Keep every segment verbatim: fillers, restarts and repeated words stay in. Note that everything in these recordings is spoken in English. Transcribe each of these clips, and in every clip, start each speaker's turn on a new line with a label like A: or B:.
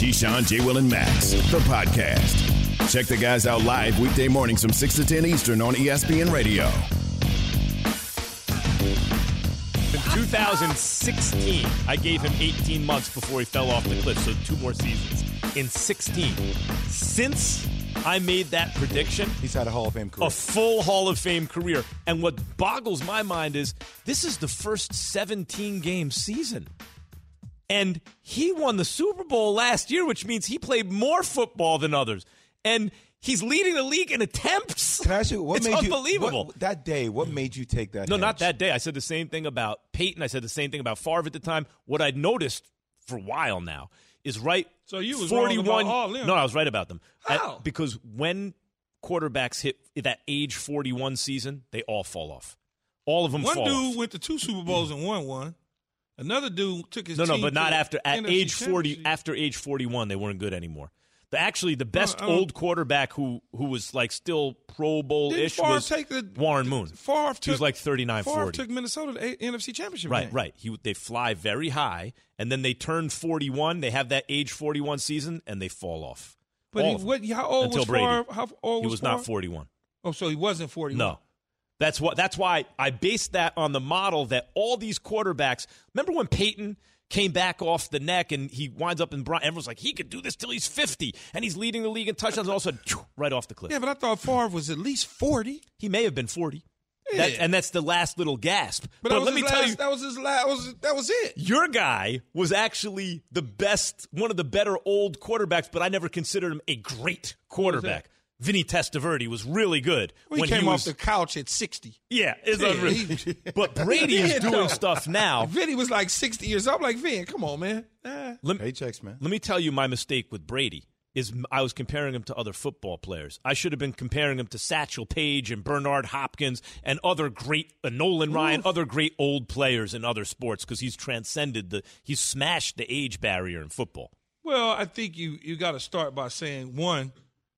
A: Keyshawn, J. Will, and Max, the podcast. Check the guys out live weekday mornings from six to ten Eastern on E S P N Radio.
B: In two thousand sixteen, I gave him eighteen months before he fell off the cliff, so two more seasons. In sixteen. Since I made that prediction,
C: he's had a Hall of Fame career.
B: A full Hall of Fame career. And what boggles my mind is this is the first seventeen-game season. And he won the Super Bowl last year, which means he played more football than others. And he's leading the league in attempts.
C: Can I ask you, what
B: it's
C: made
B: unbelievable.
C: You, what, that day, what made you take that
B: No,
C: hedge?
B: not that day. I said the same thing about Peyton. I said the same thing about Favre at the time. What I'd noticed for a while now is right
D: So you was
B: forty-one
D: wrong about all them.
B: No, I was right about them.
D: How?
B: At, because when quarterbacks hit that age forty-one season, they all fall off. All of them
D: One
B: fall
D: dude
B: off.
D: went to two Super Bowls and won one. Another dude took his
B: No, no,
D: team
B: but
D: to
B: not after at
D: N F C
B: age forty.
D: championship.
B: After age forty-one, they weren't good anymore. The, actually, the best
D: I don't-
B: old quarterback who who was like still Pro Bowl-ish
D: Didn't Favre
B: was
D: take the-
B: Warren Moon.
D: Favre
B: He was
D: took-
B: like thirty-nine
D: Favre
B: forty.
D: took Minnesota to the N F C championship
B: Right,
D: game.
B: right. He they fly very high, and then they turn forty-one. They have that age forty-one season, and they fall off.
D: But
B: All
D: he,
B: of them.
D: what, how old
B: Until
D: was
B: Brady.
D: Favre? How old
B: He
D: was
B: was not
D: Favre?
B: forty-one.
D: Oh, so he wasn't forty-one.
B: No. That's what. That's why I based that on the model that all these quarterbacks. Remember when Peyton came back off the neck and he winds up in Brian? Everyone's like, he could do this till he's fifty, and he's leading the league in touchdowns. And all of a sudden, right off the cliff.
D: Yeah, but I thought Favre was at least forty.
B: He may have been forty.
D: Yeah.
B: That, and that's the last little gasp.
D: But,
B: But,
D: that was
B: let
D: his
B: me
D: last,
B: tell you,
D: that was his last. That was, that was it.
B: your guy was actually the best, one of the better old quarterbacks, but I never considered him a great quarterback. Vinny Testaverde was really good.
D: Well, he
B: when
D: came
B: he
D: off
B: was,
D: the couch at sixty.
B: Yeah, it's
D: Yeah,
B: unreal.
D: he-
B: But Brady is
D: Yeah,
B: doing
D: no.
B: stuff now.
D: Vinny was like sixty years old. I'm like, Vin, come on, man. Ah.
B: Let,
C: Paychecks, man.
B: let me tell you my mistake with Brady is I was comparing him to other football players. I should have been comparing him to Satchel Paige and Bernard Hopkins and other great uh, Nolan Ryan,
D: Oof.
B: other great old players in other sports because he's transcended the he's smashed the age barrier in football.
D: Well, I think you you got to start by saying, one,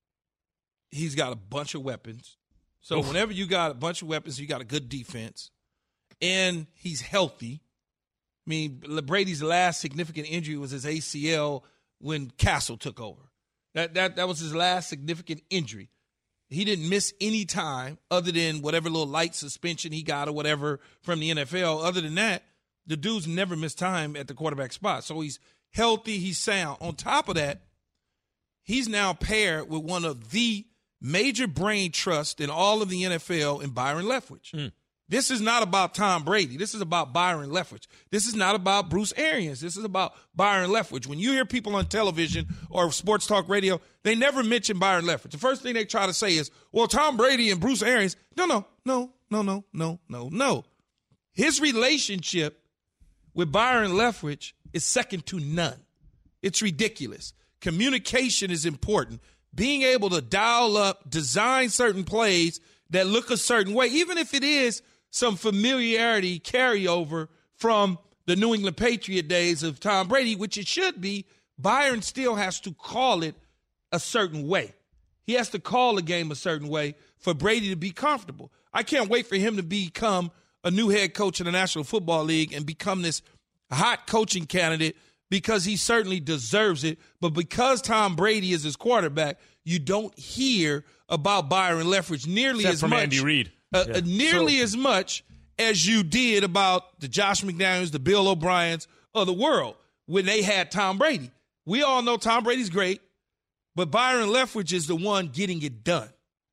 D: he's got a bunch of weapons. So
B: Oof.
D: whenever you got a bunch of weapons, you got a good defense, and he's healthy. I mean, Brady's last significant injury was his A C L when Castle took over. That that that was his last significant injury. He didn't miss any time other than whatever little light suspension he got or whatever from the N F L. Other than that, the dude's never missed time at the quarterback spot. So he's healthy, he's sound. On top of that, he's now paired with one of the major brain trusts in all of the N F L in Byron Leftwich.
B: Mm.
D: This is not about Tom Brady. This is about Byron Leftwich. This is not about Bruce Arians. This is about Byron Leftwich. When you hear people on television or sports talk radio, they never mention Byron Leftwich. The first thing they try to say is, well, Tom Brady and Bruce Arians. No, no, no, no, no, no, no, no. His relationship with Byron Leftwich is second to none. It's ridiculous. Communication is important. Being able to dial up, design certain plays that look a certain way, even if it is some familiarity carryover from the New England Patriot days of Tom Brady, which it should be, Byron still has to call it a certain way. He has to call the game a certain way for Brady to be comfortable. I can't wait for him to become a new head coach in the National Football League and become this hot coaching candidate because he certainly deserves it. But because Tom Brady is his quarterback, you don't hear about Byron Leftwich nearly
B: Except
D: as
B: from
D: much.
B: Andy Reid.
D: Uh,
B: Yeah.
D: uh, nearly
B: So-
D: as much as you did about the Josh McDaniels, the Bill O'Briens of the world when they had Tom Brady. We all know Tom Brady's great, but Byron Leftwich is the one getting it done.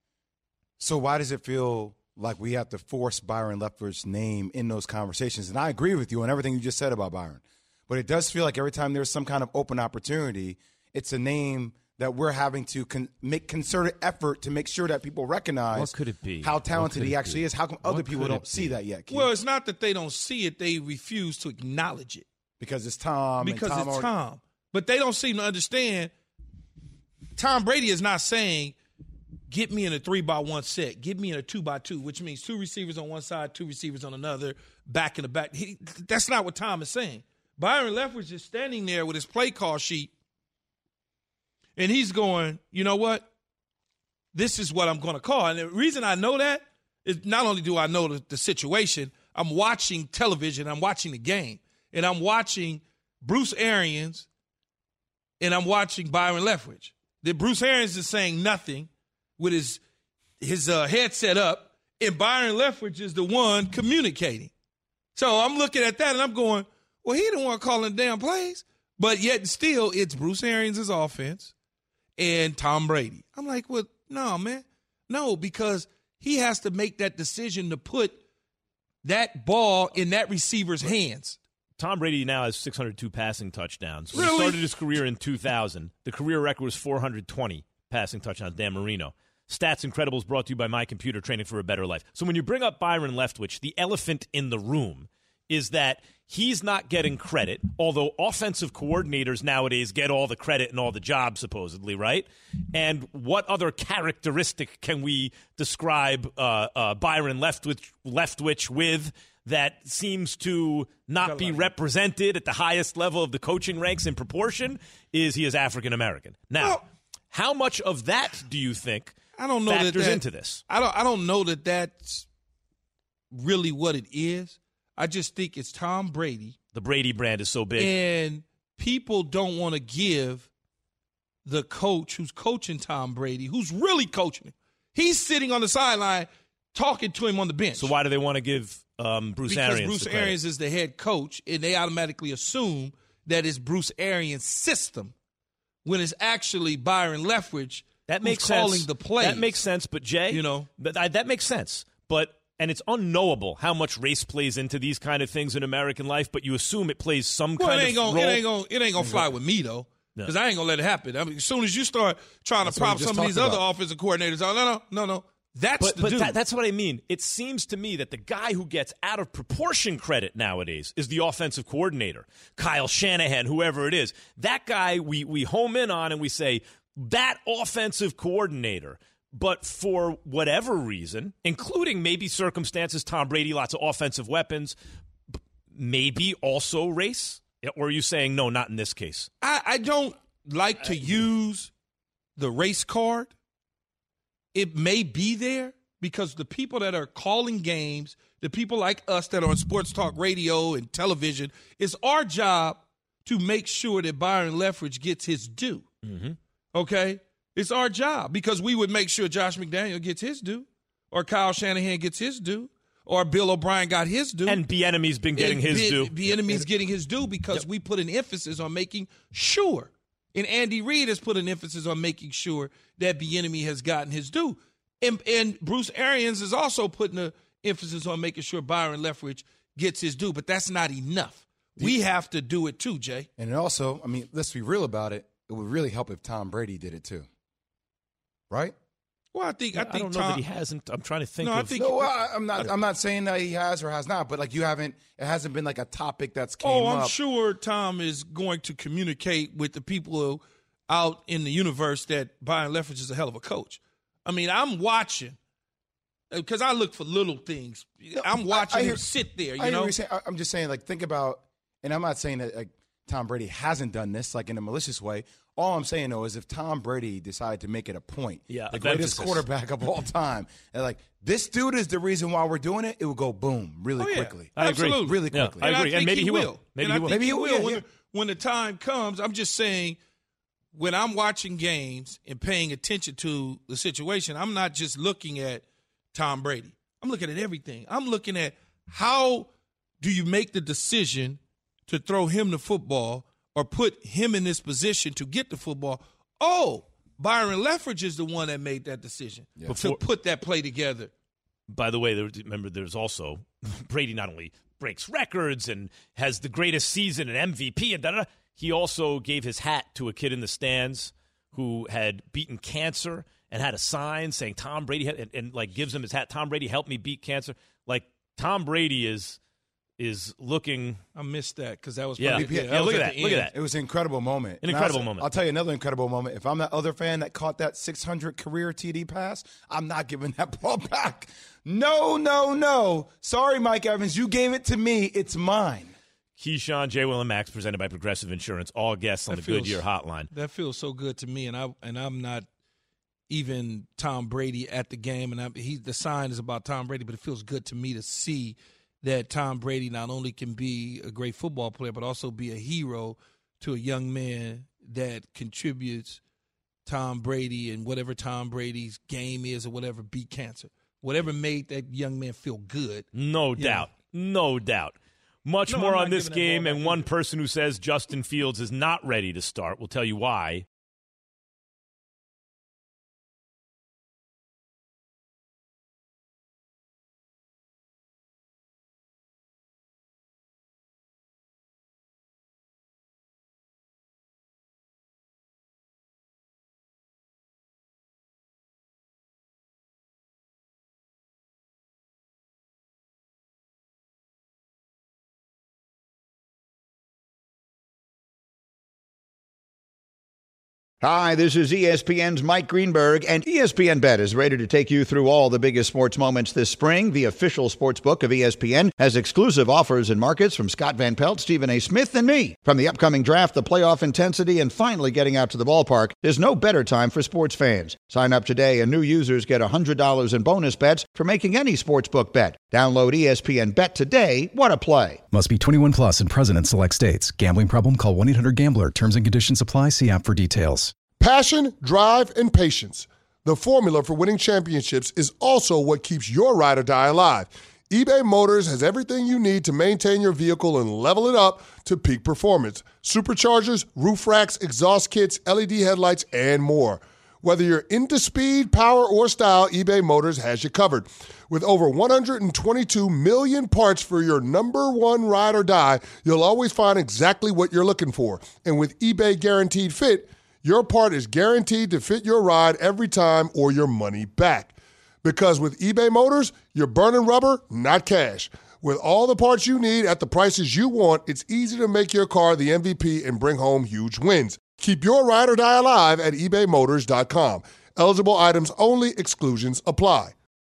C: So why does it feel like we have to force Byron Leftwich's name in those conversations? And I agree with you on everything you just said about Byron. But it does feel like every time there's some kind of open opportunity, it's a name that we're having to con- make concerted effort to make sure that people recognize
B: What could it be?
C: how
B: What
C: talented
B: could
C: he
B: it
C: actually
B: be?
C: is. How come other
B: What
C: people
B: could
C: don't
B: it
C: see
B: be?
C: that yet, Keith?
D: Well, it's not that they don't see it. They refuse to acknowledge it.
C: Because it's Tom.
D: Because
C: and Tom
D: it's
C: already-
D: Tom. But they don't seem to understand. Tom Brady is not saying, get me in a three by one set. Get me in a two by two, which means two receivers on one side, two receivers on another, back in the back. He, that's not what Tom is saying. Byron Leftwich is standing there with his play call sheet, and he's going, you know what? This is what I'm going to call. And the reason I know that is not only do I know the, the situation, I'm watching television, I'm watching the game, and I'm watching Bruce Arians and I'm watching Byron Leftwich. That Bruce Arians is saying nothing with his his uh, headset up, and Byron Leftwich is the one communicating. So I'm looking at that, and I'm going, well, he didn't want to call the damn plays. But yet still, it's Bruce Arians' offense and Tom Brady. I'm like, well, no, man. No, because he has to make that decision to put that ball in that receiver's hands.
B: Tom Brady now has six hundred two passing touchdowns. When
D: Really?
B: he started his career in two thousand, the career record was four hundred twenty passing touchdowns, Dan Marino. Stats Incredibles brought to you by My Computer, training for a better life. So when you bring up Byron Leftwich, the elephant in the room is that he's not getting credit, although offensive coordinators nowadays get all the credit and all the jobs, supposedly, right? And what other characteristic can we describe uh, uh, Byron Leftwich, Leftwich with that seems to not be represented at the highest level of the coaching ranks in proportion? Is he is African-American. Now,
D: Well,
B: how much of that do you think
D: I don't know that
B: factors
D: that,
B: into this?
D: I don't. I don't know that that's really what it is. I just think it's Tom Brady,
B: The Brady brand is so big.
D: and people don't want to give the coach who's coaching Tom Brady, who's really coaching him. He's sitting on the sideline talking to him on the bench.
B: So why do they want to give um, Bruce
D: because
B: Arians
D: Bruce
B: the credit?
D: Arians is the head coach, and they automatically assume that it's Bruce Arians' system when it's actually Byron Leftwich
B: That
D: who's
B: makes
D: calling
B: sense.
D: the plays.
B: That makes sense, but Jay,
D: You know.
B: that, I- that makes sense. But and it's unknowable how much race plays into these kind of things in American life. But you assume it plays some
D: Well,
B: kind
D: it ain't
B: of
D: gonna,
B: role.
D: it ain't gonna, it ain't gonna fly with me though,
B: No.
D: because I ain't gonna let it happen. I mean, as soon as you start trying
C: That's
D: to
C: what we
D: prop
C: just
D: some of these
C: talked
D: other
C: about.
D: offensive coordinators, oh no, no, no, no, that's
B: But,
D: the
B: but
D: dude.
B: that, that's what I mean. It seems to me that the guy who gets out of proportion credit nowadays is the offensive coordinator, Kyle Shanahan, whoever it is. That guy we, we home in on and we say, that offensive coordinator. But for whatever reason, including maybe circumstances, Tom Brady, lots of offensive weapons, b- maybe also race? Or are you saying, no, not in this case?
D: I, I don't like to use the race card. It may be there because the people that are calling games, the people like us that are on sports talk radio and television, it's our job to make sure that Byron Leftwich gets his due.
B: Mm-hmm.
D: Okay? It's our job because we would make sure Josh McDaniel gets his due, or Kyle Shanahan gets his due, or Bill O'Brien got his due.
B: And Bieniemy's been getting his
D: B-
B: due.
D: Bieniemy's getting his due because
B: Yep.
D: we put an emphasis on making sure. And Andy Reid has put an emphasis on making sure that Bieniemy has gotten his due. And, and Bruce Arians is also putting an emphasis on making sure Byron Leftwich gets his due. But that's not enough. We have to do it too, Jay.
C: And it also, I mean, let's be real about it. It would really help if Tom Brady did it too, right?
D: Well, I think I
B: I,
D: think
B: don't know
D: Tom,
B: that he hasn't. I'm trying to think
D: No, I
B: of.
D: think-
C: No, I, I'm not. I'm not saying that he has or has not, but like you haven't. It hasn't been like a topic that's came
D: Oh, I'm
C: up.
D: sure Tom is going to communicate with the people who, out in the universe that Byron Leftwich is a hell of a coach. I mean, I'm watching because I look for little things. I'm watching
C: I- I
D: him
C: hear-
D: sit there. You
C: I hear
D: know,
C: what you're saying. I- I'm just saying, like, think about, and I'm not saying that like Tom Brady hasn't done this like in a malicious way. All I'm saying though is if Tom Brady decided to make it a point,
B: Yeah,
C: the
B: of
C: greatest
B: emphasis.
C: quarterback of all time, and like this dude is the reason why we're doing it, it would go boom really
D: Oh, yeah.
C: quickly.
B: I agree.
D: Absolutely.
C: Really
B: Yeah,
C: quickly.
B: I
D: And
B: agree.
D: think
B: And maybe he will.
D: will.
B: Maybe
D: and
B: he
D: I
B: will.
D: think
C: Maybe
D: he
C: he will,
D: will.
C: yeah,
D: when,
C: yeah.
D: The, when the time comes, I'm just saying, when I'm watching games and paying attention to the situation, I'm not just looking at Tom Brady. I'm looking at everything. I'm looking at how do you make the decision to throw him the football or put him in this position to get the football. Oh, Byron Leftwich is the one that made that decision
B: Before-
D: to put that play together.
B: By the way, there, remember, there's also Brady not only breaks records and has the greatest season and M V P and da da da. He also gave his hat to a kid in the stands who had beaten cancer and had a sign saying Tom Brady had, and, and like gives him his hat. Tom Brady helped me beat cancer. Like Tom Brady is is looking.
D: I missed that because that was
B: Yeah.
D: probably,
B: Yeah,
D: that was
B: look at
D: at
B: that,
D: the
B: look at
D: end.
B: that.
C: It was an incredible moment.
B: An
C: And
B: incredible
C: I'll,
B: moment.
C: I'll tell you another incredible moment. If I'm that other fan that caught that six hundred career T D pass, I'm not giving that ball back. No, no, no. Sorry, Mike Evans. You gave it to me. It's mine.
B: Keyshawn, J. Will, and Max, presented by Progressive Insurance. All guests on
D: That
B: the
D: feels-
B: Goodyear Hotline.
D: That feels so good to me, and I and I'm not even Tom Brady at the game, and I, he the sign is about Tom Brady, but it feels good to me to see that Tom Brady not only can be a great football player, but also be a hero to a young man that contributes Tom Brady and whatever Tom Brady's game is or whatever beat cancer. Whatever made that young man feel good.
B: No doubt. Know. No doubt. Much
D: no,
B: more on this game, and one
D: either.
B: person who says Justin Fields is not ready to start. We'll tell you why.
E: Hi, this is E S P N's Mike Greenberg, and E S P N Bet is ready to take you through all the biggest sports moments this spring. The official sports book of E S P N has exclusive offers and markets from Scott Van Pelt, Stephen A. Smith, and me. From the upcoming draft, the playoff intensity, and finally getting out to the ballpark, there's no better time for sports fans. Sign up today, and new users get one hundred dollars in bonus bets for making any sportsbook bet. Download E S P N Bet today. What a play.
F: Must be twenty-one plus and present in select states. Gambling problem? Call one eight hundred gambler. Terms and conditions apply. See app for details.
G: Passion, drive, and patience. The formula for winning championships is also what keeps your ride or die alive. eBay Motors has everything you need to maintain your vehicle and level it up to peak performance. Superchargers, roof racks, exhaust kits, L E D headlights, and more. Whether you're into speed, power, or style, eBay Motors has you covered. With over one hundred twenty-two million parts for your number one ride or die, you'll always find exactly what you're looking for. And with eBay Guaranteed Fit, your part is guaranteed to fit your ride every time or your money back. Because with eBay Motors, you're burning rubber, not cash. With all the parts you need at the prices you want, it's easy to make your car the M V P and bring home huge wins. Keep your ride or die alive at ebay motors dot com. Eligible items only. Exclusions apply.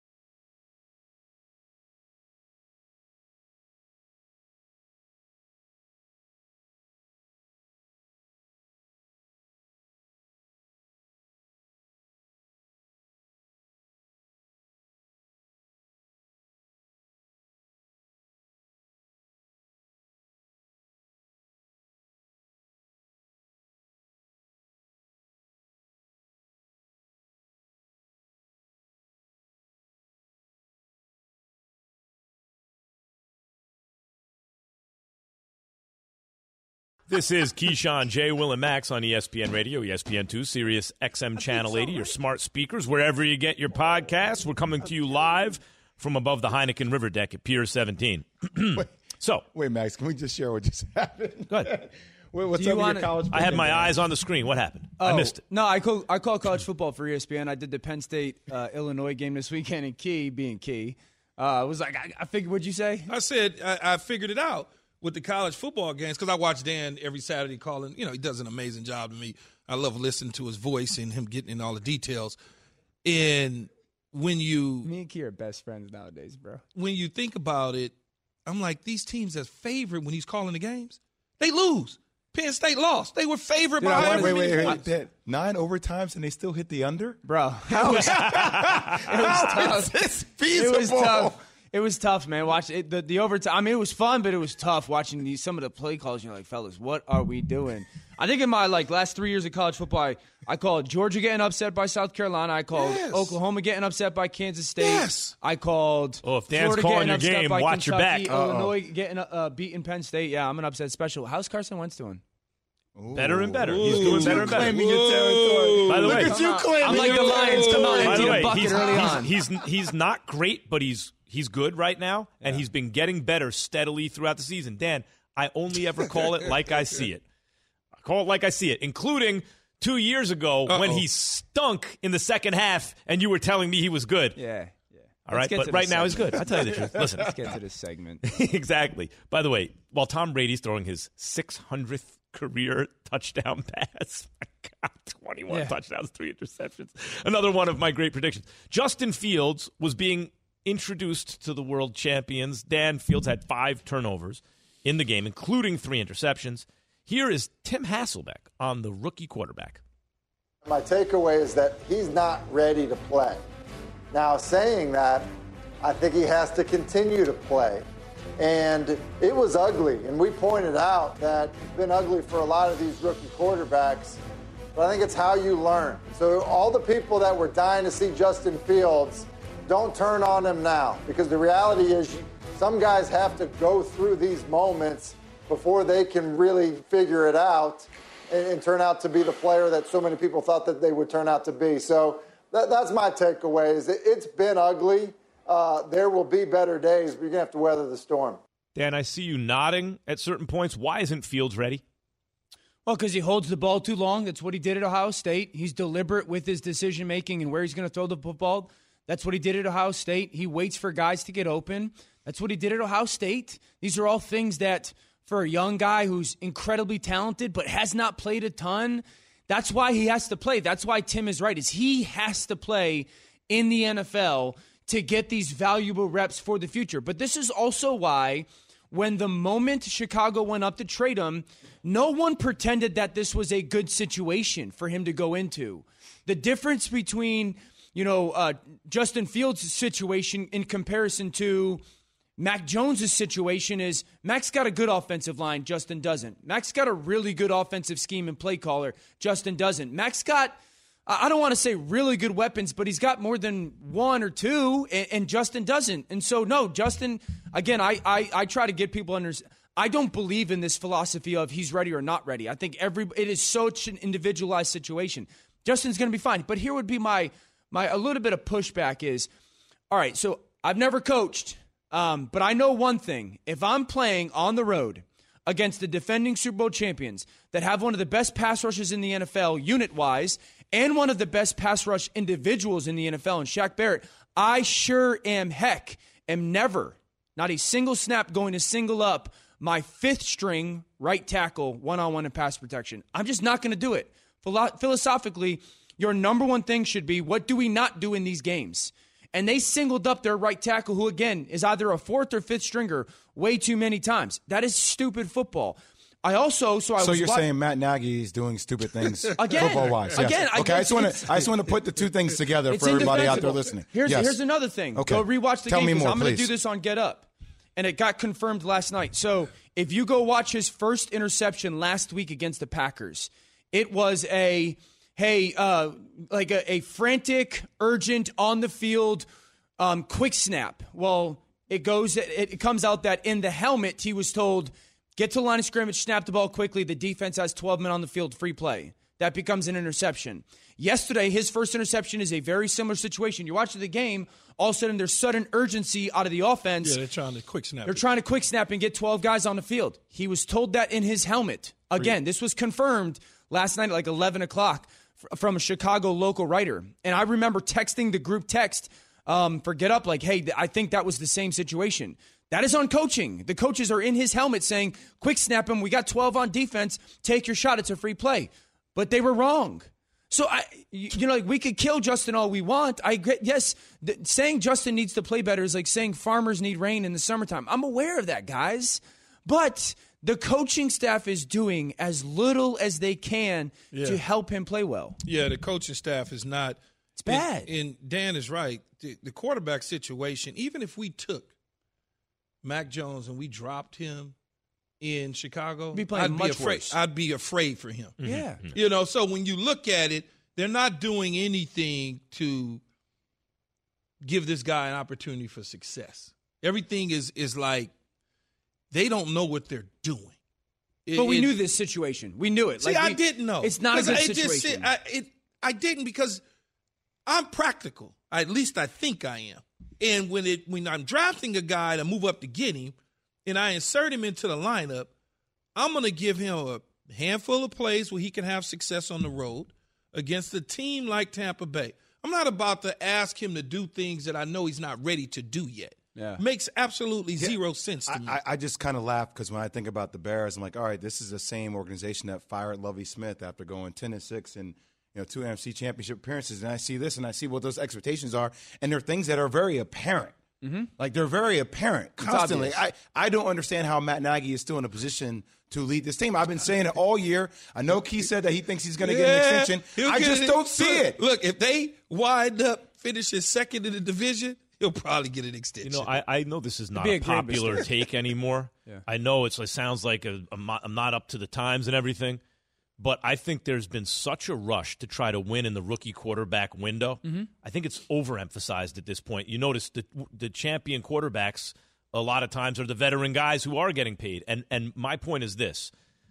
B: This is Keyshawn, J. Will, and Max on E S P N Radio, E S P N two, Sirius X M Channel eighty, your smart speakers, wherever you get your podcasts. We're coming to you live from above the Heineken River deck at Pier seventeen.
C: wait,
B: so,
C: wait, Max, can we just share what just happened?
B: Go ahead.
C: Wait, what's
H: Do you
C: up with
H: wanna-
C: your college?
B: I had my
C: football?
B: eyes on the screen. What happened?
H: Oh,
B: I missed it.
H: No, I call, I call college football for E S P N. I did the Penn State uh, Illinois game this weekend, and Key being Key. Uh, I was like, I, I figured, what'd you say?
D: I said I, I figured it out with the college football games because I watch Dan every Saturday calling. You know, he does an amazing job to me. I love listening to his voice and him getting in all the details. And when you
H: Me and Key are best friends nowadays, bro.
D: when you think about it, I'm like, these teams that's favored when he's calling the games, they lose. Penn State lost. They were favored
H: Dude,
D: by
H: I
D: however
C: Wait,
D: many
C: wait, wait,
D: points.
C: wait. Nine overtimes and they still hit the under?
H: Bro, it was, it was tough.
C: This
H: It was tough. It was tough, man. Watch it, the the overtime. I mean, it was fun, but it was tough watching these some of the play calls. You're like, fellas, what are we doing? I think in my like last three years of college football, I, I called Georgia getting upset by South Carolina. I called
D: Yes.
H: Oklahoma getting upset by Kansas State.
D: Yes.
H: I called.
B: Oh, if Dan's
H: Florida
B: calling
H: getting
B: your
H: upset
B: game,
H: by
B: watch your
H: Kentucky,
B: back.
H: Illinois getting uh, beating Penn State. Yeah, I'm an upset special. How's Carson Wentz doing?
B: Better and better. He's doing better and better.
C: Claiming your territory.
B: By the way,
C: Look at you
H: I'm
C: claiming
H: like the
C: your
H: Lions. Come on,
B: By
H: empty
B: the
H: the
B: way,
H: bucket
B: he's,
H: early
B: he's,
H: on.
B: he's he's not great, but he's he's good right now, and he's been getting better steadily throughout the season. Dan, I only ever call it like I see it. I call it like I see it, including two years ago
D: Uh-oh.
B: when he stunk in the second half, and you were telling me he was good.
H: Yeah, yeah.
B: All right, but right now he's good. I'll tell you the truth. Listen,
H: Let's get to this segment.
B: exactly. By the way, while Tom Brady's throwing his six hundredth career touchdown pass, my God, twenty-one
H: Yeah.
B: touchdowns, three interceptions. Another one of my great predictions. Justin Fields was being introduced to the world champions. Dan Fields had five turnovers in the game, including three interceptions. Here is Tim Hasselbeck on the rookie quarterback.
I: My takeaway is that he's not ready to play. Now, saying that, I think he has to continue to play. And it was ugly. And we pointed out that it's been ugly for a lot of these rookie quarterbacks. But I think it's how you learn. So all the people that were dying to see Justin Fields, don't turn on him now. Because the reality is some guys have to go through these moments before they can really figure it out and, and turn out to be the player that so many people thought that they would turn out to be. So that, that's my takeaway is it, it's been ugly. Uh, there will be better days, but you're going to have to weather the storm.
B: Dan, I see you nodding at certain points. Why isn't Fields ready?
H: Well, because he holds the ball too long. That's what he did at Ohio State. He's deliberate with his decision-making and where he's going to throw the football. That's what he did at Ohio State. He waits for guys to get open. That's what he did at Ohio State. These are all things that, for a young guy who's incredibly talented but has not played a ton, that's why he has to play. That's why Tim is right, is he has to play in the N F L to get these valuable reps for the future. But this is also why when the moment Chicago went up to trade him, no one pretended that this was a good situation for him to go into. The difference between, you know, uh, Justin Fields' situation in comparison to Mac Jones' situation is Mac's got a good offensive line, Justin doesn't. Mac's got a really good offensive scheme and play caller, Justin doesn't. Mac's got, I don't want to say really good weapons, but he's got more than one or two, and, and Justin doesn't. And so, no, Justin, again, I, I, I try to get people under. I don't believe in this philosophy of he's ready or not ready. I think every it is such an individualized situation. Justin's going to be fine. But here would be my my a little bit of pushback is, all right, so I've never coached, um, but I know one thing. If I'm playing on the road against the defending Super Bowl champions that have one of the best pass rushes in the N F L unit-wise and one of the best pass rush individuals in the N F L in Shaq Barrett, I sure am, heck, am never, not a single snap going to single up my fifth string right tackle one-on-one in pass protection. I'm just not going to do it. Philo- philosophically, your number one thing should be, what do we not do in these games? And they singled up their right tackle, who, again, is either a fourth or fifth stringer way too many times. That is stupid football. I also, so I
C: So
H: was
C: you're
H: wa-
C: saying Matt Nagy is doing stupid things
H: Again,
C: football-wise? Yes.
H: again, I
C: okay, I
H: guess
C: just want
H: it's-
C: to I just want to put the two things together
H: It's
C: for everybody out there
H: indefensible.
C: listening.
H: Here's,
C: yes.
H: here's another thing.
C: Okay.
H: Go rewatch the
C: Tell
H: game
C: me
H: because
C: more,
H: I'm going to
C: please.
H: do this on Get Up. And it got confirmed last night. So if you go watch his first interception last week against the Packers, it was a, hey, uh, like a, a frantic, urgent, on the field, um, quick snap. Well, it goes. It, it comes out that in the helmet, he was told, get to the line of scrimmage, snap the ball quickly. The defense has twelve men on the field, free play. That becomes an interception. Yesterday, his first interception is a very similar situation. You're watching the game, all of a sudden there's sudden urgency out of the offense.
D: Yeah, they're trying to quick snap.
H: They're
D: it.
H: trying to quick snap and get twelve guys on the field. He was told that in his helmet. Again, this was confirmed last night at like eleven o'clock from a Chicago local writer. And I remember texting the group text um, for Get Up like, hey, I think that was the same situation. That is on coaching. The coaches are in his helmet saying, quick snap him. We got twelve on defense. Take your shot. It's a free play. But they were wrong. So, I, you know, like we could kill Justin all we want. I get, yes, th- saying Justin needs to play better is like saying farmers need rain in the summertime. I'm aware of that, guys. But the coaching staff is doing as little as they can
D: Yeah.
H: to help him play well.
D: Yeah, the coaching staff is not.
H: It's bad.
D: And, and Dan is right. The, the quarterback situation, even if we took Mac Jones and we dropped him in Chicago,
H: Be playing
D: I'd
H: much
D: be afraid.
H: worse.
D: I'd be afraid for him.
H: Yeah.
D: You know, so when you look at it, they're not doing anything to give this guy an opportunity for success. Everything is is like they don't know what they're doing. It,
H: But we
D: it,
H: knew this situation. We knew it.
D: See,
H: Like,
D: I
H: we-
D: didn't know.
H: It's not a
D: 'Cause
H: good
D: it
H: situation.
D: Just, I, it, I didn't because I'm practical. At least I think I am. And when it when I'm drafting a guy to move up to get him, and I insert him into the lineup, I'm going to give him a handful of plays where he can have success on the road against a team like Tampa Bay. I'm not about to ask him to do things that I know he's not ready to do yet.
C: Yeah.
D: Makes absolutely zero sense to
C: I,
D: me.
C: I, I just kind of laugh because when I think about the Bears, I'm like, all right, this is the same organization that fired Lovie Smith after going ten and six and you know two N F C Championship appearances. And I see this and I see what those expectations are, and they're things that are very apparent. Mm-hmm. Like they're very apparent constantly. I, I don't understand how Matt Nagy is still in a position to lead this team. I've been saying it all year. I know Keith said that he thinks he's going to
D: Yeah,
C: get an extension.
D: he'll
C: I
D: get
C: just
D: it.
C: don't see
D: Look,
C: it.
D: Look, if they wind up finishing second in the division, he'll probably get an extension.
B: You know, I, I know this is not
H: be
B: a
H: a great
B: popular
H: mistake.
B: take anymore.
H: Yeah.
B: I know it's, it sounds like a, I'm, not, I'm not up to the times and everything, but I think there's been such a rush to try to win in the rookie quarterback window. Mm-hmm. I think it's overemphasized at this point. You notice the, the champion quarterbacks a lot of times are the veteran guys who are getting paid. And and my point is this.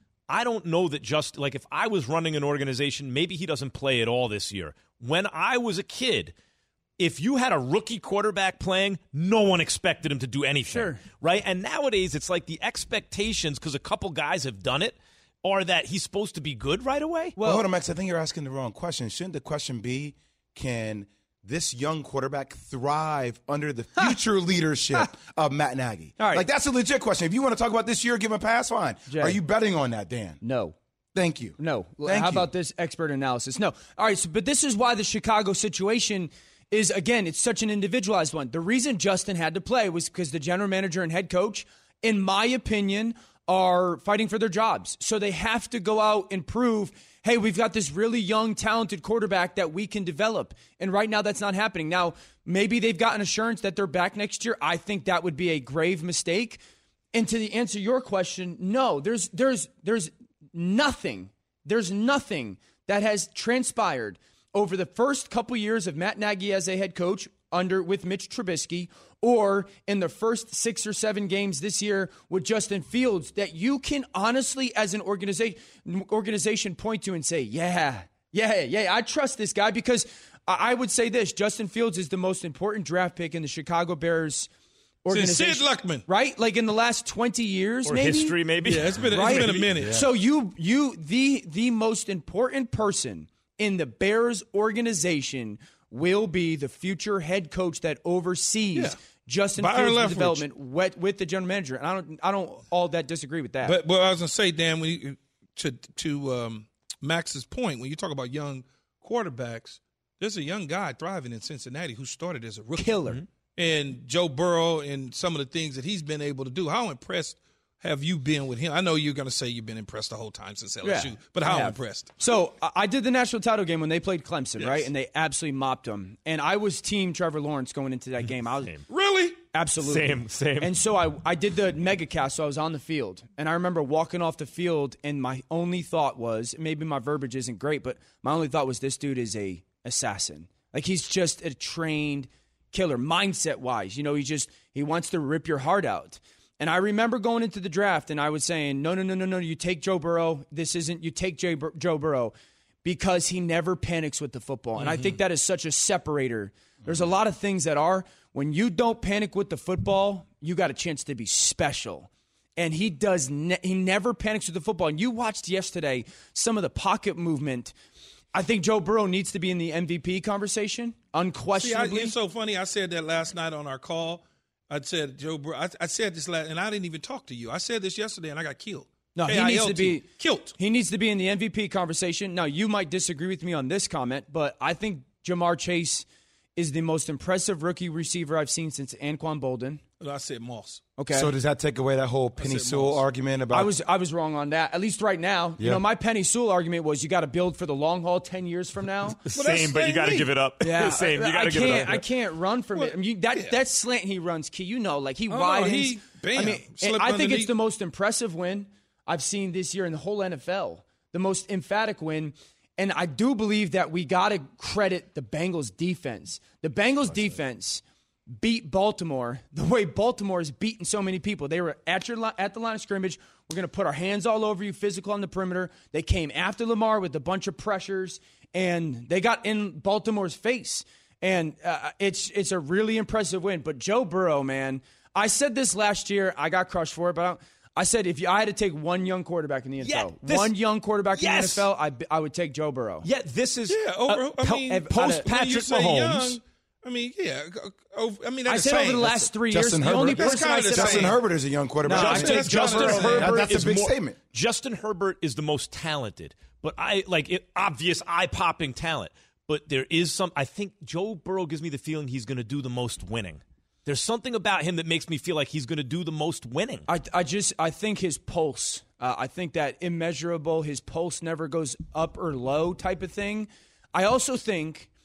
B: I don't know that just, like if I was running an organization, maybe he doesn't play at all this year. When I was a kid, if you had a rookie quarterback playing, no one expected him to do anything.
H: Sure.
B: Right? And nowadays, it's like the expectations, because a couple guys have done it, are that he's supposed to be good right away?
C: Well, well, hold on, Max. I think you're asking the wrong question. Shouldn't the question be, can this young quarterback thrive under the future leadership of Matt Nagy?
H: All right.
C: Like, that's a legit question. If you want to talk about this year, give him a pass, fine.
H: Jay.
C: Are you betting on that, Dan?
H: No.
C: Thank you.
H: No.
C: Thank
H: How
C: you.
H: about this expert analysis? No. All right, so, but this is why the Chicago situation is, again, it's such an individualized one. The reason Justin had to play was because the general manager and head coach, in my opinion, are fighting for their jobs. So they have to go out and prove, hey, we've got this really young, talented quarterback that we can develop. And right now that's not happening. Now, maybe they've gotten assurance that they're back next year. I think that would be a grave mistake. And to the answer your question, no, there's there's there's nothing. There's nothing that has transpired over the first couple years of Matt Nagy as a head coach under with Mitch Trubisky, or in the first six or seven games this year with Justin Fields, that you can honestly, as an organization, organization point to and say, yeah, yeah, yeah, I trust this guy, because I would say this, Justin Fields is the most important draft pick in the Chicago Bears organization.
D: Since Sid Luckman.
H: Right? Like in the last twenty years,
B: Or
H: maybe?
B: history, maybe?
D: Yeah, it's been,
H: Right?
D: it's been a minute.
H: Yeah. So you, you, the the most important person in the Bears organization will be the future head coach that oversees
D: Yeah.
H: Justin
D: Byron
H: Fields'
D: Leftwich.
H: development with, with the general manager. And I don't, I don't all that disagree with that.
D: But, but I was going to say, Dan, when you, to to um, Max's point, when you talk about young quarterbacks, there's a young guy thriving in Cincinnati who started as a rookie.
H: Killer.
D: Mm-hmm. And Joe Burrow and some of the things that he's been able to do. How impressed have you been with him? I know you're going to say you've been impressed the whole time since L S U,
H: Yeah,
D: but
H: I
D: how
H: have.
D: impressed?
H: So I I did the national title game when they played Clemson,
D: Yes.
H: right? And they absolutely mopped them. And I was team Trevor Lawrence going into that game. I was
D: Really?
H: Absolutely.
B: Same, same.
H: And so I, I did the mega cast, so I was on the field. And I remember walking off the field, and my only thought was, maybe my verbiage isn't great, but my only thought was, this dude is a assassin. Like, he's just a trained killer, mindset-wise. You know, he just, he wants to rip your heart out. And I remember going into the draft, and I was saying, no, no, no, no, no, you take Joe Burrow. This isn't, you take Jay Bur- Joe Burrow, because he never panics with the football. And I think that is such a separator. There's a lot of things that are, when you don't panic with the football, you got a chance to be special. And he does, ne- he never panics with the football. And you watched yesterday some of the pocket movement. I think Joe Burrow needs to be in the M V P conversation,
D: See, I,
H: unquestionably.
D: it's so funny. I said that last night on our call. I said, Joe Burrow, I, I said this last, and I didn't even talk to you. I said this yesterday, and I got killed.
H: No, he
D: K I L T.
H: needs to be
D: killed.
H: He needs to be in the M V P conversation. Now, you might disagree with me on this comment, but I think Jamar Chase is the most impressive rookie receiver I've seen since Anquan Bolden.
D: I said Moss.
H: Okay.
C: So does that take away that whole Penny
D: said
C: Sewell
D: Moss.
C: argument about?
H: I was I was wrong on that. At least right now. You
C: Yeah.
H: know, my Penny Sewell argument was you got to build for the long haul ten years from now.
B: Same, but you got to give it up.
H: Yeah,
B: Same, you
H: I,
B: got
H: I
B: to give it
H: can't.
B: up.
H: I can't run from it. I mean, that
D: yeah.
H: that slant he runs, key. You know, like he
D: Oh,
H: widens.
D: he- bam,
H: I mean,
D: slip
H: and I think
D: underneath.
H: it's the most impressive win I've seen this year in the whole N F L. The most emphatic win, and I do believe that we got to credit the Bengals defense. The Bengals defense beat Baltimore the way Baltimore has beaten so many people. They were at your li- at the line of scrimmage. We're going to put our hands all over you, physical on the perimeter. They came after Lamar with a bunch of pressures, and they got in Baltimore's face. And uh, it's it's a really impressive win. But Joe Burrow, man, I said this last year. I got crushed for it, but I, I said if you, I had to take one young quarterback in the N F L,
B: Yeah, this-
H: one young quarterback
B: Yes.
H: in the N F L, I, I would take Joe Burrow.
B: Yeah, this is
D: Yeah, over.
B: uh,
D: I
B: po-
D: mean,
B: uh, post
D: when you
B: Patrick
D: say
B: Mahomes.
D: young, I mean, yeah. Over, I mean,
H: I
D: that's
H: said
D: the
H: over
D: same.
H: the last three
C: Justin
H: years,
C: Herbert.
H: the only
D: That's
H: person
D: kinda
H: I
D: the
H: said
D: same.
C: Justin Herbert is a young quarterback.
H: No,
B: Justin,
H: I think
B: Justin
H: Joe Burrow-
B: Herbert
C: That- that's a
B: is
C: big
B: more,
C: statement.
B: Justin Herbert is the most talented, but I like it, obvious eye-popping talent. But there is some. I think Joe Burrow gives me the feeling he's going to do the most winning. There's something about him that makes me feel like he's going to do the most winning.
H: I, I just I think his pulse. Uh, I think that immeasurable. His pulse never goes up or low type of thing. I also think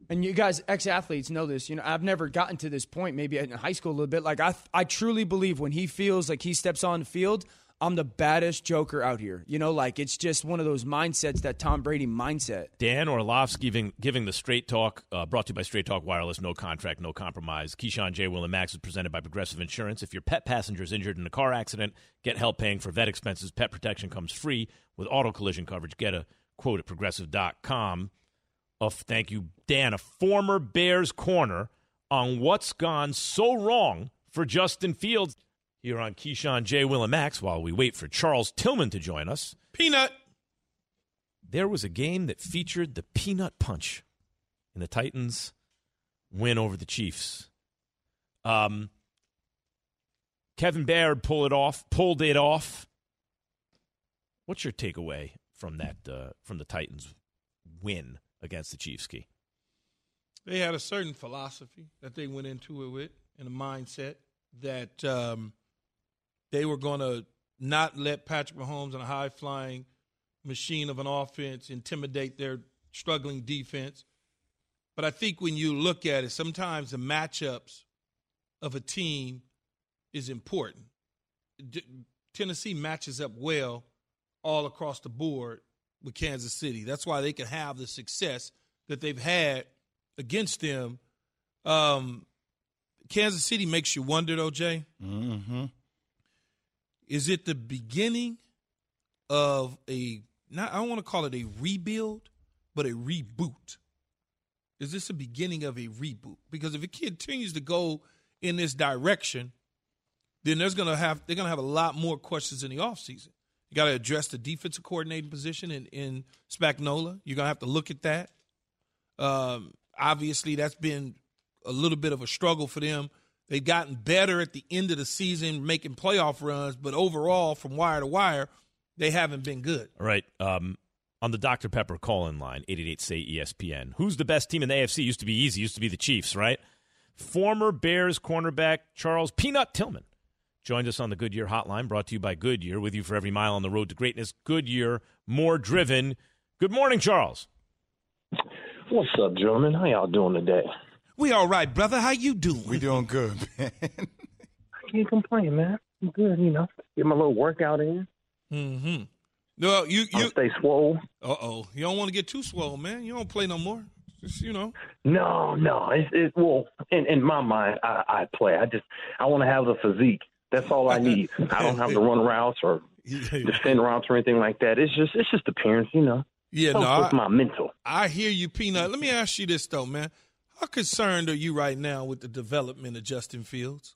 H: And you guys, ex-athletes, know this. You know, I've never gotten to this point, maybe in high school a little bit. Like, I I truly believe when he feels like he steps on the field, I'm the baddest joker out here. You know, like, it's just one of those mindsets, that Tom Brady mindset.
B: Dan Orlovsky giving, giving the Straight Talk, uh, brought to you by Straight Talk Wireless, no contract, no compromise. Keyshawn, J. Will, and Max is presented by Progressive Insurance. If your pet passenger is injured in a car accident, get help paying for vet expenses. Pet protection comes free with auto collision coverage. Get a quote at progressive dot com. Of thank you, Dan, a former Bears corner, on what's gone so wrong for Justin Fields. Here on Keyshawn, J. Will, and Max, while we wait for Charles Tillman to join us.
D: Peanut.
B: There was a game that featured the Peanut Punch in the Titans' win over the Chiefs. Um, Kevin Baird pulled it off. Pulled it off. What's your takeaway from that? Uh, from the Titans' win against the Chiefs, Key?
D: They had a certain philosophy that they went into it with, and a mindset that um, they were going to not let Patrick Mahomes and a high-flying machine of an offense intimidate their struggling defense. But I think when you look at it, sometimes the matchups of a team is important. D- Tennessee matches up well all across the board with Kansas City. That's why they can have the success that they've had against them. Um, Kansas City makes you wonder, though, Jay.
C: Mm-hmm.
D: Is it the beginning of a, not, I don't want to call it a rebuild, but a reboot? Is this the beginning of a reboot? Because if it continues to go in this direction, then there's gonna have they're gonna have a lot more questions in the offseason. You got to address the defensive coordinating position in, in Spagnuolo. You're gonna have to look at that. Um, obviously, that's been a little bit of a struggle for them. They've gotten better at the end of the season, making playoff runs, but overall, from wire to wire, they haven't been good.
B: All right. Um, on the Doctor Pepper call-in line, eight eight eight, S A Y, E S P N. Who's the best team in the A F C? Used to be easy. Used to be the Chiefs, right? Former Bears cornerback Charles Peanut Tillman joined us on the Goodyear Hotline, brought to you by Goodyear, with you for every mile on the road to greatness. Goodyear, more driven. Good morning, Charles.
J: What's up, gentlemen? How y'all doing today?
D: We all right, brother. How you doing?
C: We doing good, man.
J: I can't complain, man. I'm good, you know. Get my little workout in.
D: Mm-hmm. No, you you
J: I'll stay swole.
D: Uh-oh. You don't want to get too swole, man. You don't play no more. Just, you know.
J: No, no. It's, it's well, in, in my mind, I, I play. I just I want to have the physique. That's all I need. I don't have to run routes or defend routes or anything like that. It's just it's just appearance, you know.
D: Yeah,
J: Helps
D: no.
J: with
D: I,
J: my mental.
D: I hear you, Peanut. Let me ask you this though, man. How concerned are you right now with the development of Justin Fields?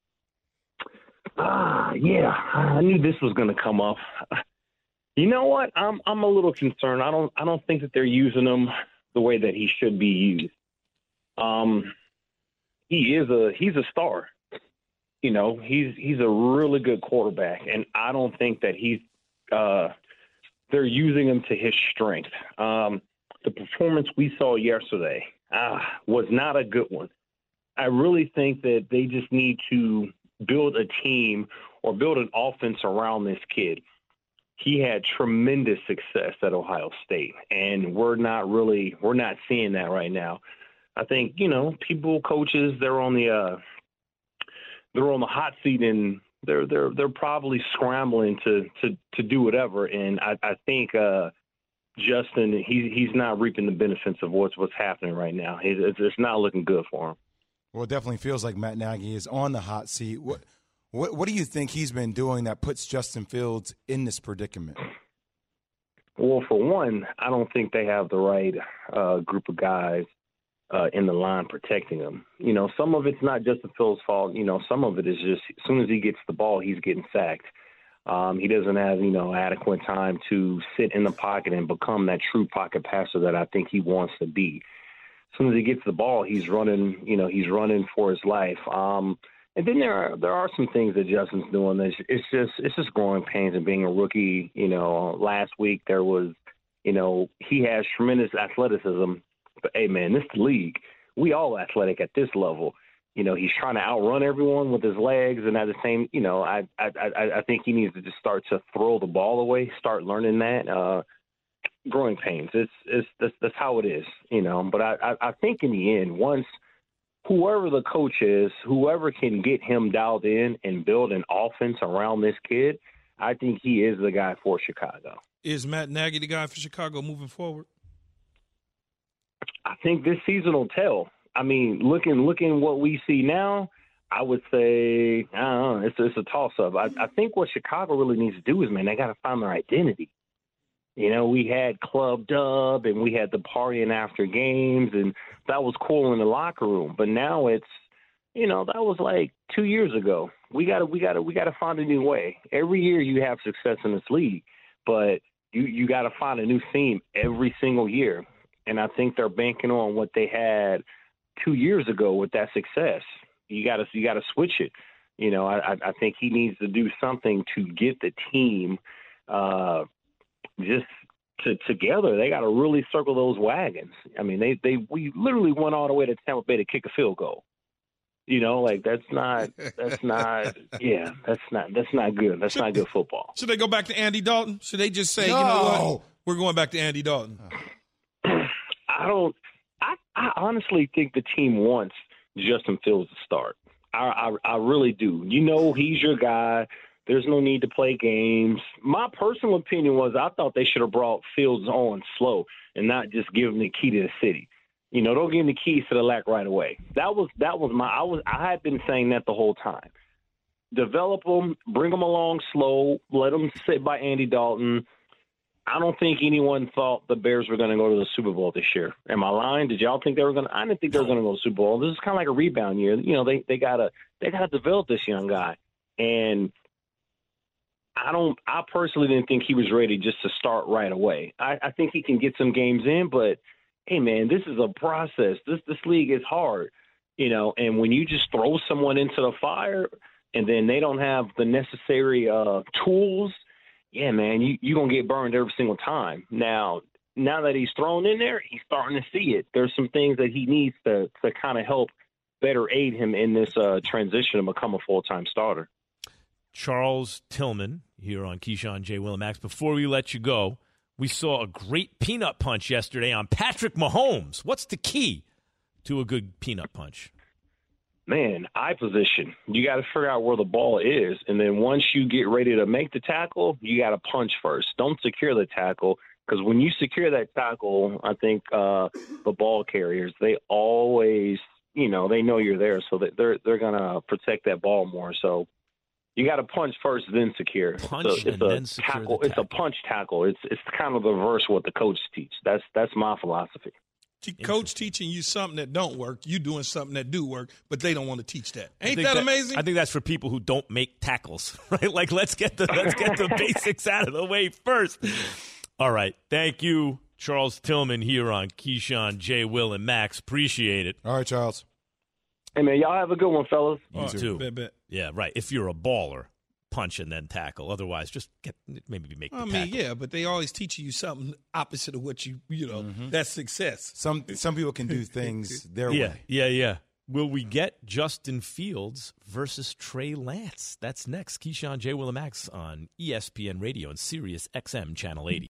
J: Ah, uh, yeah. I knew this was going to come up. You know what? I'm I'm a little concerned. I don't I don't think that they're using him the way that he should be used. Um, he is a he's a star. You know, he's he's a really good quarterback, and I don't think that he's uh, they're using him to his strength. Um, the performance we saw yesterday uh, was not a good one. I really think that they just need to build a team or build an offense around this kid. He had tremendous success at Ohio State, and we're not really we're not seeing that right now. I think, you know, people, coaches, they're on the uh, they're on the hot seat, and they're they're they're probably scrambling to to, to do whatever. And I, I think uh, Justin, he he's not reaping the benefits of what's what's happening right now. It's, it's not looking good for him.
C: Well, it definitely feels like Matt Nagy is on the hot seat. What what what do you think he's been doing that puts Justin Fields in this predicament?
J: Well, for one, I don't think they have the right uh, group of guys uh, in the line protecting him. You know, some of it's not Justin Fields' fault. You know, some of it is just as soon as he gets the ball, he's getting sacked. Um, he doesn't have, you know, adequate time to sit in the pocket and become that true pocket passer that I think he wants to be. As soon as he gets the ball, he's running, you know, he's running for his life. Um, and then there are there are some things that Justin's doing. That's, it's just it's just growing pains and being a rookie. You know, last week there was, you know, he has tremendous athleticism. But hey, man, this league, we all athletic at this level. You know, he's trying to outrun everyone with his legs, and at the same, you know, I I I, I think he needs to just start to throw the ball away, start learning that. Uh, growing pains. It's it's that's, that's how it is, you know. But I, I I think in the end, once whoever the coach is, whoever can get him dialed in and build an offense around this kid, I think he is the guy for Chicago.
D: Is Matt Nagy the guy for Chicago moving forward?
J: I think this season will tell. I mean, looking looking what we see now, I would say I don't know, it's it's a toss up. I, I think what Chicago really needs to do is, man, they got to find their identity. You know, we had Club Dub and we had the partying after games, and that was cool in the locker room. But now it's, you know, that was like two years ago. We gotta, we gotta, we gotta find a new way. Every year you have success in this league, but you you gotta find a new theme every single year. And I think they're banking on what they had two years ago with that success. You gotta, you gotta switch it. You know, I, I think he needs to do something to get the team. Uh, Just to, together, they got to really circle those wagons. I mean, they, they we literally went all the way to Tampa Bay to kick a field goal. You know, like that's not that's not yeah that's not that's not good. That's
D: should,
J: not good football.
D: Should they go back to Andy Dalton? Should they just say,
C: no.
D: you know what, we're going back to Andy Dalton?
J: I don't. I, I honestly think the team wants Justin Fields to start. I, I I really do. You know, he's your guy. There's no need to play games. My personal opinion was I thought they should have brought Fields on slow and not just give him the key to the city. You know, don't give him the keys to the L A C right away. That was that was my I was I had been saying that the whole time. Develop them, bring them along slow, let them sit by Andy Dalton. I don't think anyone thought the Bears were going to go to the Super Bowl this year. Am I lying? Did y'all think they were going to? I didn't think they were going to go to the Super Bowl. This is kind of like a rebound year. You know, they they gotta they gotta develop this young guy. And I don't. I personally didn't think he was ready just to start right away. I, I think he can get some games in, but hey, man, this is a process. This this league is hard, you know. And when you just throw someone into the fire, and then they don't have the necessary uh, tools, yeah, man, you you're gonna get burned every single time. Now, now that he's thrown in there, he's starting to see it. There's some things that he needs to to kind of help better aid him in this uh, transition to become a full time starter.
B: Charles Tillman here on Keyshawn, J. Will, and Max. Before we let you go, we saw a great peanut punch yesterday on Patrick Mahomes. What's the key to a good peanut punch?
J: Man, eye position. You got to figure out where the ball is, and then once you get ready to make the tackle, you got to punch first. Don't secure the tackle, because when you secure that tackle, I think uh, the ball carriers, they always, you know, they know you're there, so that they're they're gonna protect that ball more. So you got to punch first, then secure.
B: Punch
J: so it's
B: and
J: a
B: then secure
J: tackle.
B: the
J: It's a punch tackle. It's it's kind of the reverse of what the coach teach. That's that's my philosophy.
D: Coach teaching you something that don't work, you doing something that do work, but they don't want to teach that. Ain't that,
B: that
D: amazing?
B: I think that's for people who don't make tackles, right? Like let's get the let's get the basics out of the way first. All right, thank you, Charles Tillman here on Keyshawn, J. Will, and Max. Appreciate it.
C: All right, Charles.
J: Hey man, y'all have a good one, fellas.
B: You
D: Right,
B: too.
D: bet, bet.
B: Yeah, right. If you're a baller, punch and then tackle. Otherwise, just get maybe make the
D: I mean,
B: tackle.
D: yeah, but they always teach you something opposite of what you, you know,
C: Mm-hmm.
D: that's success.
C: Some some people can do things their
B: Yeah,
C: way.
B: yeah, yeah. Will we get Justin Fields versus Trey Lance? That's next. Keyshawn, J. Will, and Max on E S P N Radio and Sirius X M Channel eighty.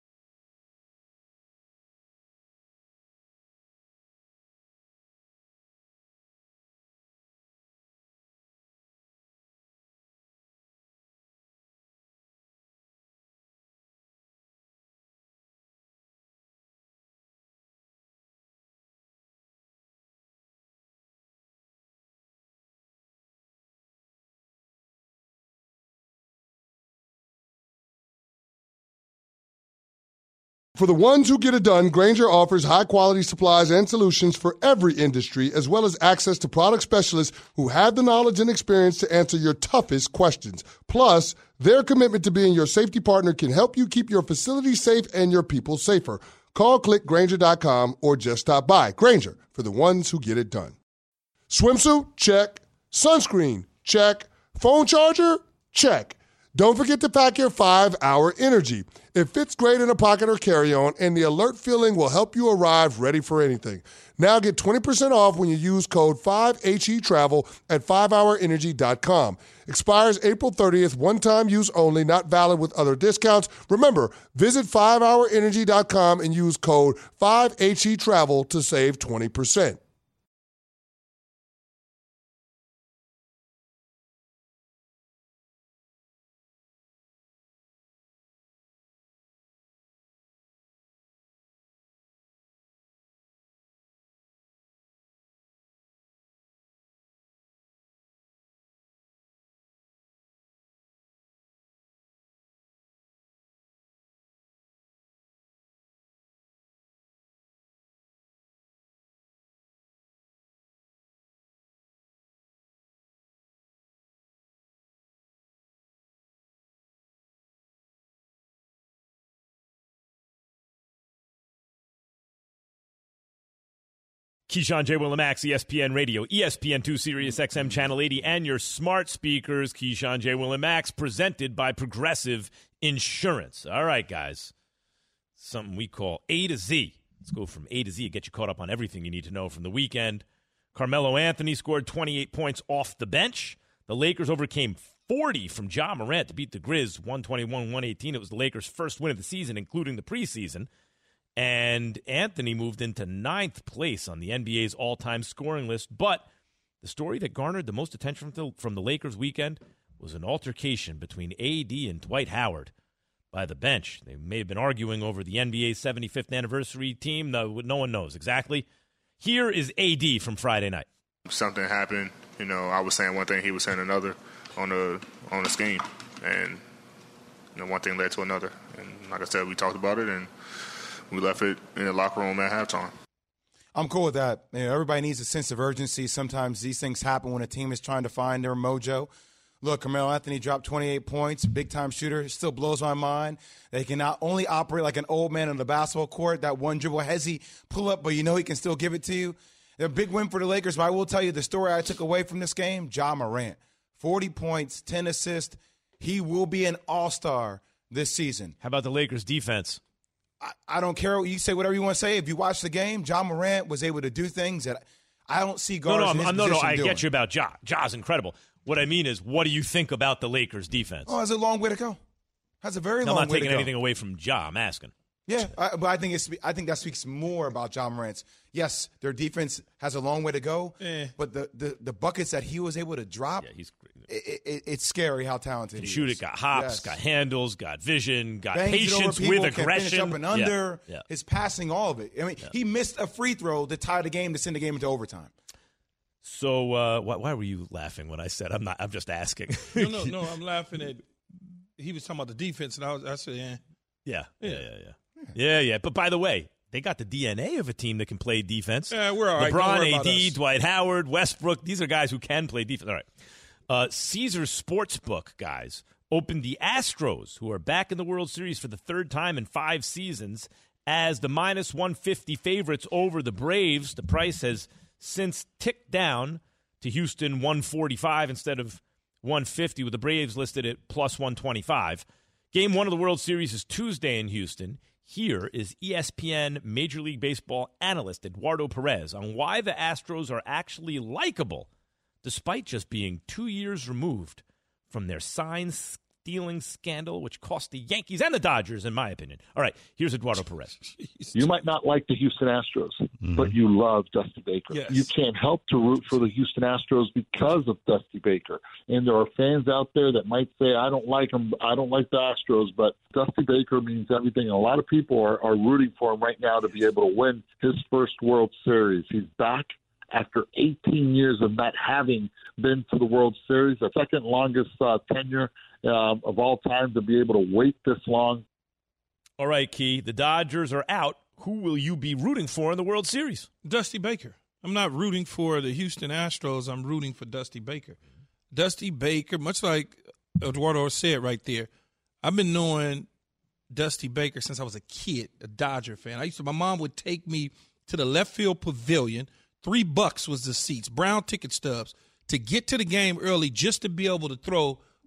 G: For the ones who get it done, Grainger offers high-quality supplies and solutions for every industry, as well as access to product specialists who have the knowledge and experience to answer your toughest questions. Plus, their commitment to being your safety partner can help you keep your facility safe and your people safer. Call click Grainger dot com or just stop by. Grainger, for the ones who get it done. Swimsuit? Check. Sunscreen? Check. Phone charger? Check. Don't forget to pack your five hour Energy. It fits great in a pocket or carry-on, and the alert feeling will help you arrive ready for anything. Now get twenty percent off when you use code five H E Travel at five hour energy dot com. Expires April thirtieth, one-time use only, not valid with other discounts. Remember, visit five hour energy dot com and use code five H E Travel to save twenty percent.
B: Keyshawn, J. Willimax, E S P N Radio, E S P N two, Sirius X M Channel eighty, and your smart speakers. Keyshawn, J. Willimax, presented by Progressive Insurance. All right, guys. Something we call A to Z. Let's go from A to Z, get you caught up on everything you need to know from the weekend. Carmelo Anthony scored twenty-eight points off the bench. The Lakers overcame forty from Ja Morant to beat the Grizz, one twenty-one one eighteen. It was the Lakers' first win of the season, including the preseason. And Anthony moved into ninth place on the N B A's all-time scoring list. But the story that garnered the most attention from the, from the Lakers weekend was an altercation between A D and Dwight Howard by the bench. They may have been arguing over the N B A's seventy-fifth anniversary team. No, no one knows exactly. Here is A D from Friday night.
K: Something happened. You know, I was saying one thing, he was saying another on the on the scheme. And, you know, one thing led to another. And like I said, we talked about it, and we left it in the locker room at halftime.
C: I'm cool with that. You know, everybody needs a sense of urgency. Sometimes these things happen when a team is trying to find their mojo. Look, Carmelo Anthony dropped twenty-eight points, big-time shooter. It still blows my mind. They can not only operate like an old man on the basketball court, that one dribble hezzy pull up, but you know he can still give it to you. They're a big win for the Lakers, but I will tell you the story I took away from this game, Ja Morant. forty points, ten assists. He will be an all-star this season.
B: How about the Lakers' defense?
C: I, I don't care. You say whatever you want to say. If you watch the game, Ja Morant was able to do things that I don't see guards
B: no, no,
C: in his
B: I'm, no, no, I
C: doing.
B: get you about Ja. Ja's incredible. What I mean is, what do you think about the Lakers' defense?
C: Oh, has a long way to go. Has a very
B: no,
C: long way to go.
B: I'm not taking anything away from Ja. I'm asking.
C: Yeah, I, but I think it's. I think that speaks more about Ja Morant's. Yes, their defense has a long way to go,
D: eh.
C: but the, the, the buckets that he was able to drop,
B: yeah, he's
C: it, it, it's scary how talented
B: he
C: is.
B: shoot it, got hops,
C: yes.
B: got handles, got vision, got
C: Bangs
B: patience
C: people,
B: with aggression.
C: Can finish up and under.
B: Yeah, yeah.
C: His passing, all of it. I mean, yeah. he missed a free throw to tie the game to send the game into overtime.
B: So uh, why, why were you laughing when I said I'm not? I'm just asking.
D: no, no, no. I'm laughing at. He was talking about the defense, and I was. I said, yeah,
B: yeah, yeah, yeah, yeah, yeah, yeah. But by the way, they got the D N A of a team that can play defense.
D: Yeah, we're all right.
B: LeBron, A D, Dwight Howard, Westbrook. These are guys who can play defense. All right. Uh, Caesars Sportsbook, guys, opened the Astros, who are back in the World Series for the third time in five seasons, as the minus one fifty favorites over the Braves. The price has since ticked down to Houston one forty-five instead of one fifty, with the Braves listed at plus one twenty-five. Game one of the World Series is Tuesday in Houston. Here is E S P N Major League Baseball analyst Eduardo Perez on why the Astros are actually likable, despite just being two years removed from their sign-stealing scandal, which cost the Yankees and the Dodgers, in my opinion. All right, here's Eduardo Perez.
L: You might not like the Houston Astros, mm-hmm. but you love Dusty Baker.
D: Yes.
L: You can't help to root for the Houston Astros because of Dusty Baker. And there are fans out there that might say, I don't like him, I don't like the Astros, but Dusty Baker means everything. And a lot of people are, are rooting for him right now to be able to win his first World Series. He's back after eighteen years of not having been to the World Series, the second longest uh, tenure uh, of all time to be able to wait this long.
B: All right, Key, the Dodgers are out. Who will you be rooting for in the World Series?
D: Dusty Baker. I'm not rooting for the Houston Astros. I'm rooting for Dusty Baker. Dusty Baker, much like Eduardo said right there, I've been knowing Dusty Baker since I was a kid, a Dodger fan. I used to, my mom would take me to the left field pavilion. Three bucks was the seats, brown ticket stubs, to get to the game early just to be able to throw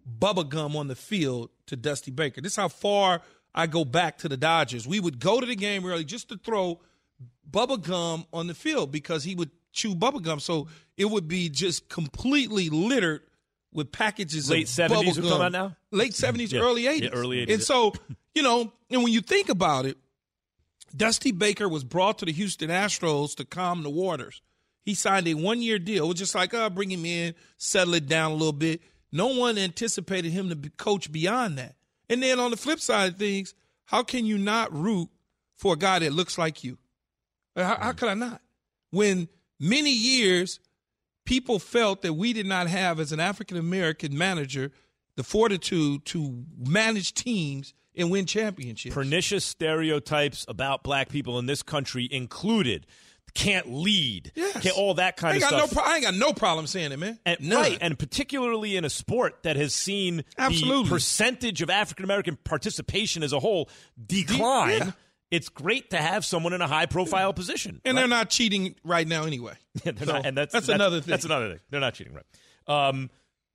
D: bubble gum on the field to Dusty Baker. This is how far I go back to the Dodgers. We would go to the game early just to throw bubble gum on the field because he would chew bubble gum. So it would be just completely littered with packages
B: Late
D: of
B: seventies
D: bubble
B: are
D: gum.
B: coming out now?
D: Late seventies,
B: Yeah.
D: early eighties.
B: Yeah, early eighties.
D: And so, you know, and when you think about it, Dusty Baker was brought to the Houston Astros to calm the waters. He signed a one-year deal. It was just like, oh, bring him in, settle it down a little bit. No one anticipated him to be coach beyond that. And then on the flip side of things, how can you not root for a guy that looks like you? How, how could I not? When many years people felt that we did not have, as an African-American manager, the fortitude to manage teams and win championships.
B: Pernicious stereotypes about black people in this country included can't lead,
D: Yes.
B: can't, all that kind
D: I ain't
B: of
D: got
B: stuff.
D: No pro- I ain't got no problem saying it, man.
B: And,
D: None.
B: right, and particularly in a sport that has seen
D: Absolutely.
B: the percentage of African-American participation as a whole decline,
D: Yeah.
B: it's great to have someone in a high-profile position.
D: And
B: right?
D: they're not cheating right now anyway.
B: Yeah, they're
D: So,
B: not, and that's,
D: that's
B: that's
D: another thing.
B: That's another thing. They're not cheating, right? Um,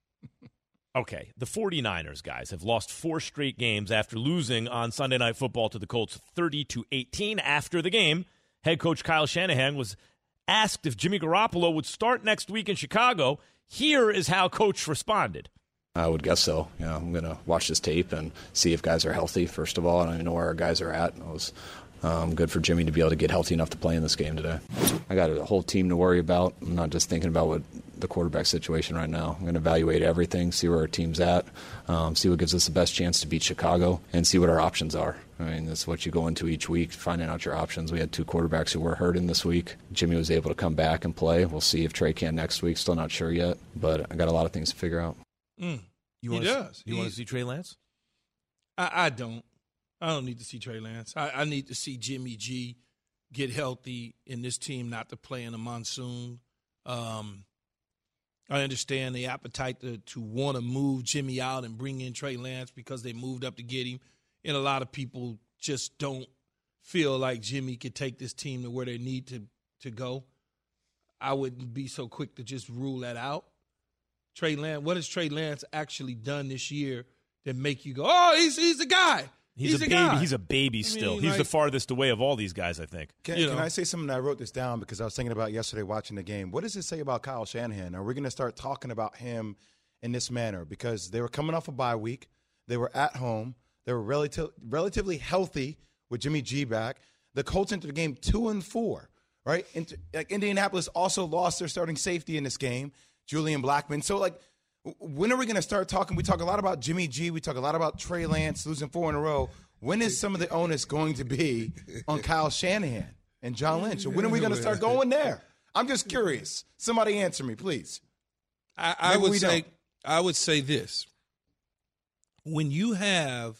B: okay, the 49ers, guys, have lost four straight games after losing on Sunday Night Football to the Colts thirty to eighteen. After the game, head coach Kyle Shanahan was asked if Jimmy Garoppolo would start next week in Chicago. Here is how Coach responded.
M: I would guess so. You know, I'm going to watch this tape and see if guys are healthy, first of all. I don't even know where our guys are at. It was um, good for Jimmy to be able to get healthy enough to play in this game today. I got a whole team to worry about. I'm not just thinking about what the quarterback situation right now. I'm going to evaluate everything, see where our team's at, um, see what gives us the best chance to beat Chicago, and see what our options are. I mean, that's what you go into each week, finding out your options. We had two quarterbacks who were hurt in this week. Jimmy was able to come back and play. We'll see if Trey can next week. Still not sure yet, but I got a lot of things to figure out.
D: Mm.
B: You
D: he
B: wanna
D: does.
B: See, you want to see Trey Lance?
D: I, I don't. I don't need to see Trey Lance. I, I need to see Jimmy G get healthy in this team not to play in a monsoon. Um, I understand the appetite to, to want to move Jimmy out and bring in Trey Lance because they moved up to get him. And a lot of people just don't feel like Jimmy could take this team to where they need to, to go. I wouldn't be so quick to just rule that out. Trey Lance, what has Trey Lance actually done this year that make you go, oh, he's he's the guy.
B: He's,
D: He's
B: a
D: a
B: baby.
D: guy.
B: He's a baby
D: I
B: still.
D: mean,
B: He's
D: like-
B: the farthest away of all these guys, I think.
C: Can,
D: You
C: can
D: know.
C: I say something? I wrote this down because I was thinking about yesterday watching the game. What does it say about Kyle Shanahan? Are we going to start talking about him in this manner? Because they were coming off a bye week. They were at home. They were relative, relatively healthy with Jimmy G back. The Colts entered the game two and four, right? Inter, like Indianapolis also lost their starting safety in this game, Julian Blackmon. So, like, w- when are we going to start talking? We talk a lot about Jimmy G. We talk a lot about Trey Lance losing four in a row. When is some of the onus going to be on Kyle Shanahan and John Lynch? When are we going to start going there? I'm just curious. Somebody answer me, please.
D: I, I
C: Maybe
D: would
C: we
D: say
C: don't.
D: I would say this. When you have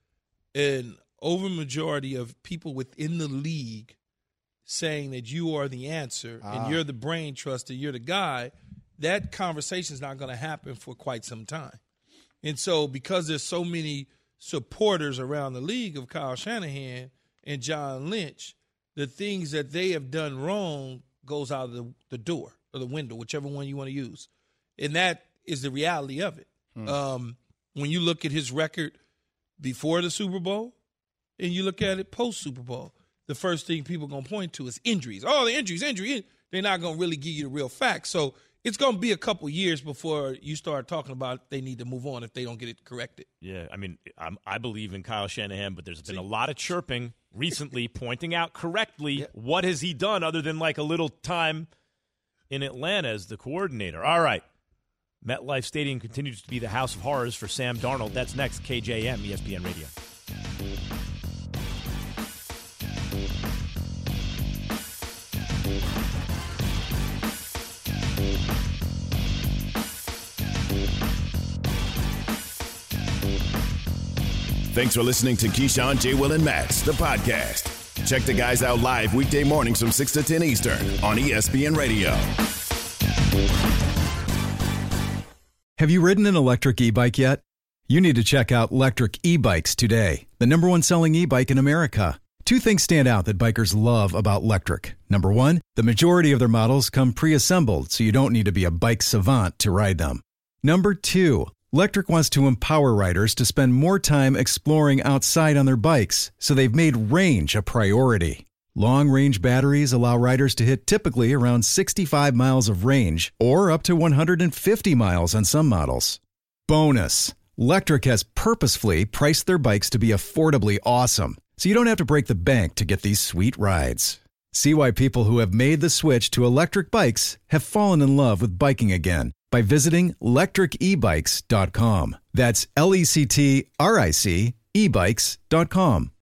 D: an overmajority of people within the league saying that you are the answer
C: Ah.
D: and you're the brain trust and you're the guy, that conversation is not going to happen for quite some time. And so because there's so many supporters around the league of Kyle Shanahan and John Lynch, the things that they have done wrong goes out of the, the door or the window, whichever one you want to use. And that is the reality of it.
C: Hmm.
D: Um, when you look at his record before the Super Bowl and you look at it post Super Bowl, the first thing people are going to point to is injuries. Oh, the injuries, injury. They're not going to really give you the real facts. So it's going to be a couple years before you start talking about they need to move on if they don't get it corrected.
B: Yeah, I mean, I'm, I believe in Kyle Shanahan, but there's been a lot of chirping recently pointing out correctly what has he done other than like a little time in Atlanta as the coordinator. All right. MetLife Stadium continues to be the house of horrors for Sam Darnold. That's next, K J M, E S P N Radio.
A: Thanks for listening to Keyshawn, J. Will, and Max, the podcast. Check the guys out live weekday mornings from six to ten Eastern on E S P N Radio.
F: Have you ridden an electric e-bike yet? You need to check out Lectric E-Bikes today, the number one selling e-bike in America. Two things stand out that bikers love about Lectric. Number one, the majority of their models come pre-assembled, so you don't need to be a bike savant to ride them. Number two, Lectric wants to empower riders to spend more time exploring outside on their bikes, so they've made range a priority. Long-range batteries allow riders to hit typically around sixty-five miles of range or up to one hundred fifty miles on some models. Bonus! Lectric has purposefully priced their bikes to be affordably awesome, so you don't have to break the bank to get these sweet rides. See why people who have made the switch to electric bikes have fallen in love with biking again by visiting lectric e bikes dot com. That's L E C T R I C e bikes dot com.